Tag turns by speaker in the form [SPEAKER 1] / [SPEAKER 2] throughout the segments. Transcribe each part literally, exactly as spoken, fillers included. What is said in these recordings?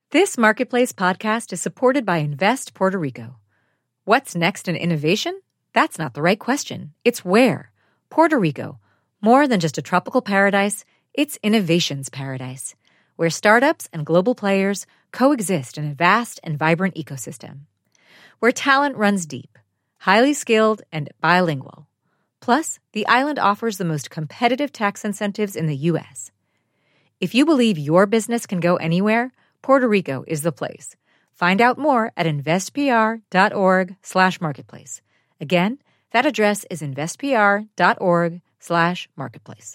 [SPEAKER 1] This Marketplace podcast is supported by Invest Puerto Rico. What's next in innovation? That's not the right question. It's where. Puerto Rico. More than just a tropical paradise, it's innovation's paradise, where startups and global players coexist in a vast and vibrant ecosystem. Where talent runs deep, highly skilled, and bilingual. Plus, the island offers the most competitive tax incentives in the U S. If you believe your business can go anywhere, Puerto Rico is the place. Find out more at investpr.org slash marketplace. Again, that address is investpr.org slash marketplace.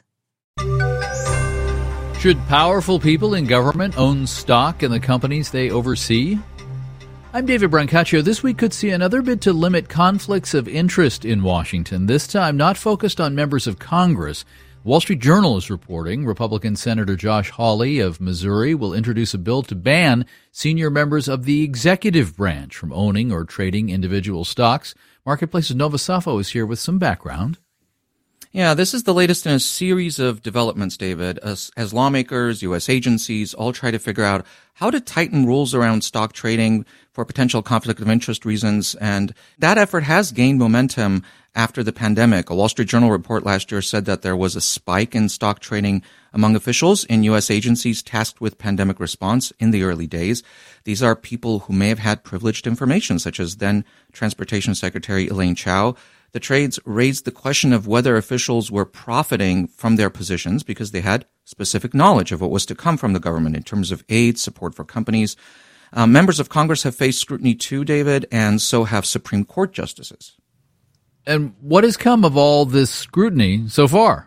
[SPEAKER 2] Should powerful people in government own stock in the companies they oversee? I'm David Brancaccio. This week could see another bid to limit conflicts of interest in Washington, this time not focused on members of Congress. Wall Street Journal is reporting Republican Senator Josh Hawley of Missouri will introduce a bill to ban senior members of the executive branch from owning or trading individual stocks. Marketplace's Nova Safo is here with some background.
[SPEAKER 3] Yeah, this is the latest in a series of developments, David, as, as lawmakers, U S agencies all try to figure out how to tighten rules around stock trading for potential conflict of interest reasons. And that effort has gained momentum after the pandemic. A Wall Street Journal report last year said that there was a spike in stock trading among officials in U S agencies tasked with pandemic response in the early days. These are people who may have had privileged information, such as then Transportation Secretary Elaine Chao. The trades raised the question of whether officials were profiting from their positions because they had specific knowledge of what was to come from the government in terms of aid, support for companies. Uh, members of Congress have faced scrutiny too, David, and so have Supreme Court justices.
[SPEAKER 2] And what has come of all this scrutiny so far?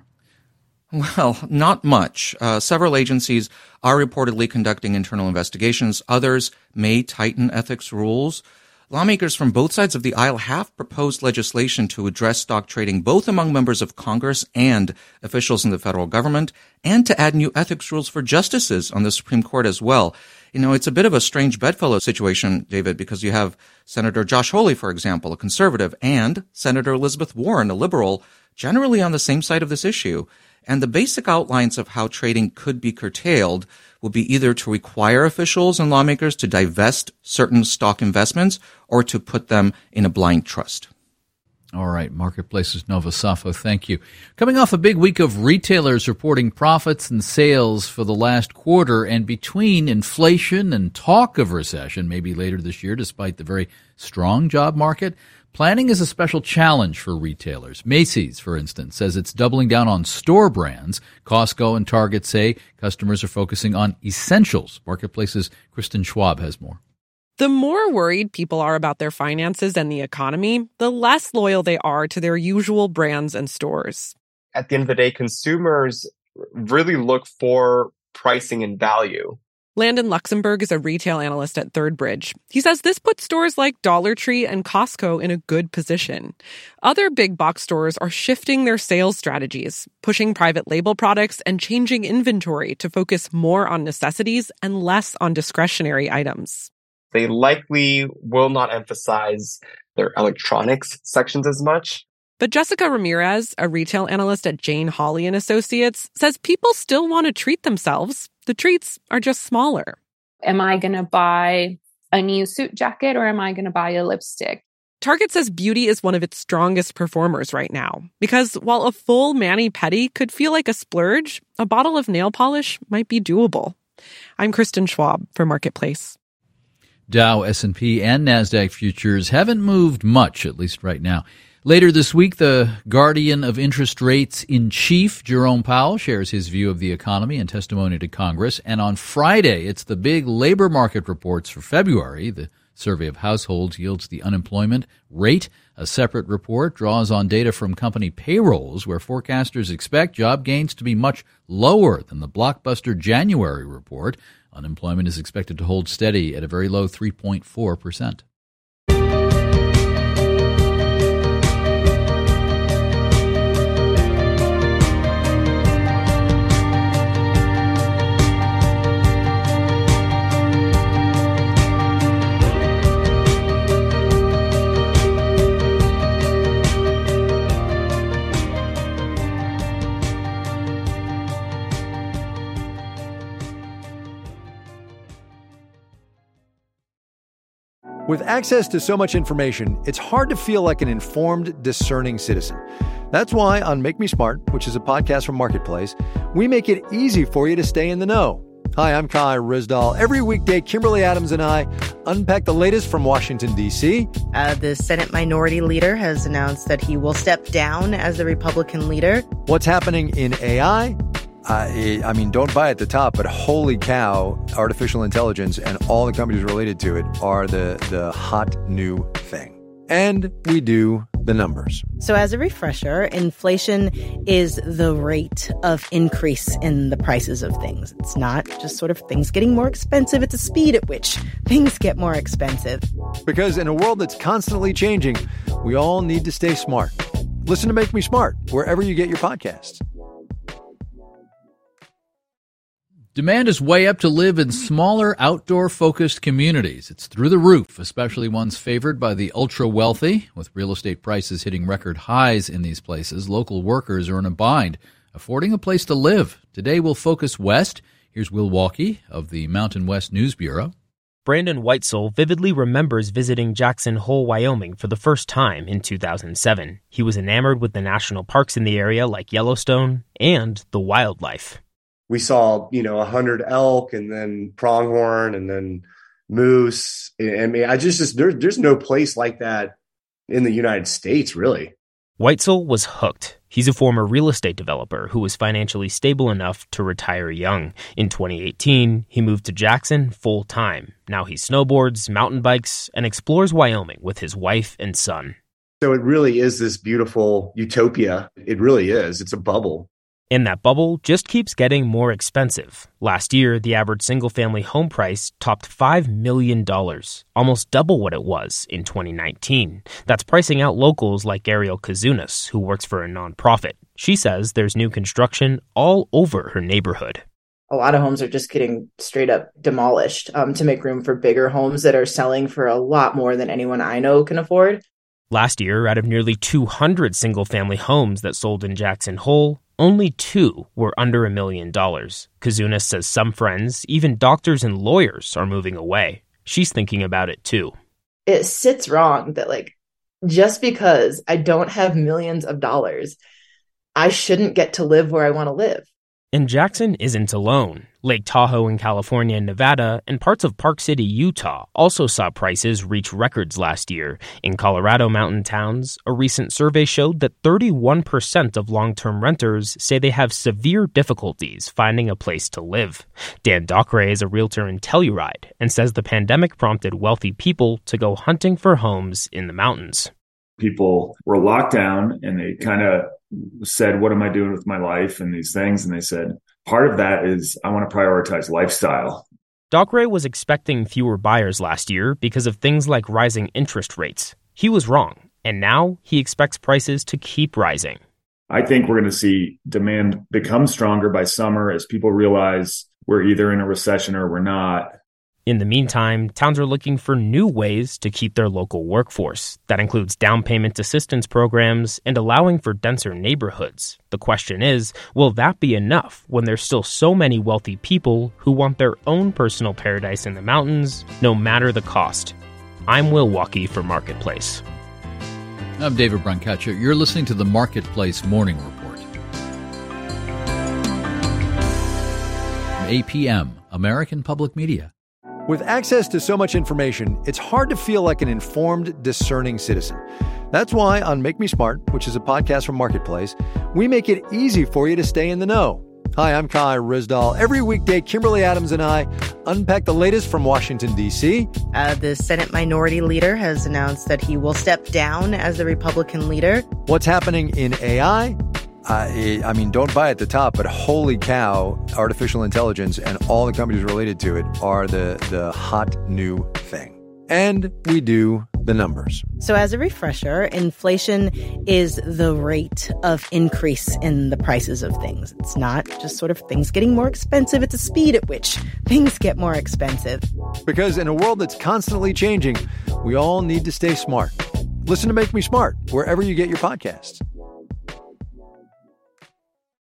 [SPEAKER 3] Well, not much. Uh, several agencies are reportedly conducting internal investigations. Others may tighten ethics rules. Lawmakers from both sides of the aisle have proposed legislation to address stock trading both among members of Congress and officials in the federal government, and to add new ethics rules for justices on the Supreme Court as well. You know, it's a bit of a strange bedfellow situation, David, because you have Senator Josh Hawley, for example, a conservative, and Senator Elizabeth Warren, a liberal, generally on the same side of this issue. And the basic outlines of how trading could be curtailed will be either to require officials and lawmakers to divest certain stock investments or to put them in a blind trust.
[SPEAKER 2] All right, Marketplace's Nova Safo, thank you. Coming off a big week of retailers reporting profits and sales for the last quarter, and between inflation and talk of recession, maybe later this year, despite the very strong job market, planning is a special challenge for retailers. Macy's, for instance, says it's doubling down on store brands. Costco and Target say customers are focusing on essentials. Marketplace's Kristen Schwab has more.
[SPEAKER 4] The more worried people are about their finances and the economy, the less loyal they are to their usual brands and stores.
[SPEAKER 5] At the end of the day, consumers really look for pricing and value.
[SPEAKER 4] Landon Luxembourg is a retail analyst at Third Bridge. He says this puts stores like Dollar Tree and Costco in a good position. Other big box stores are shifting their sales strategies, pushing private label products and changing inventory to focus more on necessities and less on discretionary items.
[SPEAKER 5] They likely will not emphasize their electronics sections as much.
[SPEAKER 4] But Jessica Ramirez, a retail analyst at Jane Hawley and Associates, says people still want to treat themselves. The treats are just smaller.
[SPEAKER 6] Am I going to buy a new suit jacket or am I going to buy a lipstick?
[SPEAKER 4] Target says beauty is one of its strongest performers right now, because while a full mani-pedi could feel like a splurge, a bottle of nail polish might be doable. I'm Kristen Schwab for Marketplace.
[SPEAKER 2] Dow, S and P, and NASDAQ futures haven't moved much, at least right now. Later this week, the guardian of interest rates in chief, Jerome Powell, shares his view of the economy in testimony to Congress. And on Friday, it's the big labor market reports for February. The survey of households yields the unemployment rate. A separate report draws on data from company payrolls, where forecasters expect job gains to be much lower than the blockbuster January report. Unemployment is expected to hold steady at a very low three point four percent.
[SPEAKER 7] With access to so much information, it's hard to feel like an informed, discerning citizen. That's why on Make Me Smart, which is a podcast from Marketplace, we make it easy for you to stay in the know. Hi, I'm Kai Ryssdal. Every weekday, Kimberly Adams and I unpack the latest from Washington, D C.
[SPEAKER 8] Uh, the Senate Minority Leader has announced that he will step down as the Republican leader.
[SPEAKER 7] What's happening in A I? Uh, I mean, don't buy at the top, but holy cow, artificial intelligence and all the companies related to it are the, the hot new thing. And we do the numbers.
[SPEAKER 8] So as a refresher, inflation is the rate of increase in the prices of things. It's not just sort of things getting more expensive. It's a speed at which things get more expensive.
[SPEAKER 7] Because in a world that's constantly changing, we all need to stay smart. Listen to Make Me Smart wherever you get your podcasts.
[SPEAKER 2] Demand is way up to live in smaller, outdoor-focused communities. It's through the roof, especially ones favored by the ultra-wealthy. With real estate prices hitting record highs in these places, local workers are in a bind, affording a place to live. Today we'll focus west. Here's Will Walkey of the Mountain West News Bureau.
[SPEAKER 9] Brandon Weitzel vividly remembers visiting Jackson Hole, Wyoming for the first time in two thousand seven. He was enamored with the national parks in the area like Yellowstone and the wildlife.
[SPEAKER 10] We saw, you know, a hundred elk and then pronghorn and then moose. I mean, I just, just there, there's no place like that in the United States, really.
[SPEAKER 9] Weitzel was hooked. He's a former real estate developer who was financially stable enough to retire young. In twenty eighteen, he moved to Jackson full time. Now he snowboards, mountain bikes, and explores Wyoming with his wife and son.
[SPEAKER 10] So it really is this beautiful utopia. It really is. It's a bubble.
[SPEAKER 9] And that bubble just keeps getting more expensive. Last year, the average single-family home price topped five million dollars, almost double what it was in twenty nineteen. That's pricing out locals like Ariel Kazunas, who works for a nonprofit. She says there's new construction all over her neighborhood.
[SPEAKER 11] A lot of homes are just getting straight up demolished um, to make room for bigger homes that are selling for a lot more than anyone I know can afford.
[SPEAKER 9] Last year, out of nearly two hundred single-family homes that sold in Jackson Hole, only two were under a million dollars. Kazunas says some friends, even doctors and lawyers, are moving away. She's thinking about it too.
[SPEAKER 11] It sits wrong that, like, just because I don't have millions of dollars, I shouldn't get to live where I want to live.
[SPEAKER 9] And Jackson isn't alone. Lake Tahoe in California and Nevada and parts of Park City, Utah also saw prices reach records last year. In Colorado mountain towns, a recent survey showed that thirty-one percent of long-term renters say they have severe difficulties finding a place to live. Dan Dockeray is a realtor in Telluride and says the pandemic prompted wealthy people to go hunting for homes in the mountains.
[SPEAKER 12] People were locked down and they kind of said, what am I doing with my life and these things? And they said, part of that is I want to prioritize lifestyle.
[SPEAKER 9] Dockeray was expecting fewer buyers last year because of things like rising interest rates. He was wrong, and now he expects prices to keep rising.
[SPEAKER 12] I think we're going to see demand become stronger by summer as people realize we're either in a recession or we're not.
[SPEAKER 9] In the meantime, towns are looking for new ways to keep their local workforce. That includes down payment assistance programs and allowing for denser neighborhoods. The question is, will that be enough when there's still so many wealthy people who want their own personal paradise in the mountains, no matter the cost? I'm Will Walkey for Marketplace.
[SPEAKER 2] I'm David Brancaccia. You're listening to the Marketplace Morning Report. From A P M, American Public Media.
[SPEAKER 7] With access to so much information, it's hard to feel like an informed, discerning citizen. That's why on Make Me Smart, which is a podcast from Marketplace, we make it easy for you to stay in the know. Hi, I'm Kai Ryssdal. Every weekday, Kimberly Adams and I unpack the latest from Washington, D C.
[SPEAKER 8] Uh, the Senate Minority Leader has announced that he will step down as the Republican leader.
[SPEAKER 7] What's happening in A I? Uh, I mean, don't buy at the top, but holy cow, artificial intelligence and all the companies related to it are the, the hot new thing. And we do the numbers.
[SPEAKER 8] So as a refresher, inflation is the rate of increase in the prices of things. It's not just sort of things getting more expensive. It's a speed at which things get more expensive.
[SPEAKER 7] Because in a world that's constantly changing, we all need to stay smart. Listen to Make Me Smart wherever you get your podcasts.